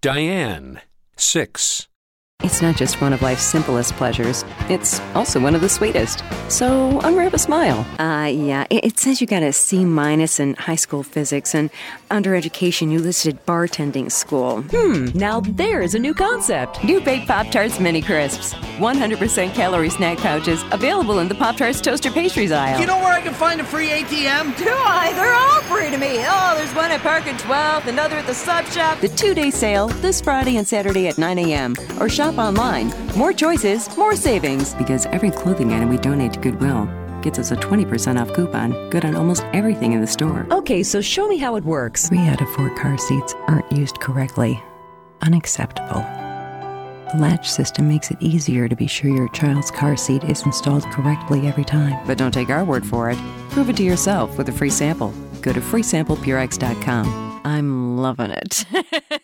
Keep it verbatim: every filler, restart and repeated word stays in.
Diane, six. It's not just one of life's simplest pleasures. It's also one of the sweetest. So unwrap a smile. Uh, yeah, it, it says you got a C minus in high school physics, and under education you listed bartending school. Hmm, now there's a new concept. New Baked Pop-Tarts Mini Crisps. one hundred percent calorie snack pouches available in the Pop-Tarts Toaster Pastries aisle. Do you know where I can find a free A T M? Do I? They're all free to me. Oh, there's one at Park and twelfth, another at the Sub Shop. The two-day sale this Friday and Saturday at nine a.m. Or shop online. More choices, more savings. Because every clothing item we donate to Goodwill gets us a twenty percent off coupon, good on almost everything in the store. Okay, so show me how it works. Three out of four car seats aren't used correctly. Unacceptable. The latch system makes it easier to be sure your child's car seat is installed correctly every time. But don't take our word for it. Prove it to yourself with a free sample. Go to free sample purex dot com. I'm loving it.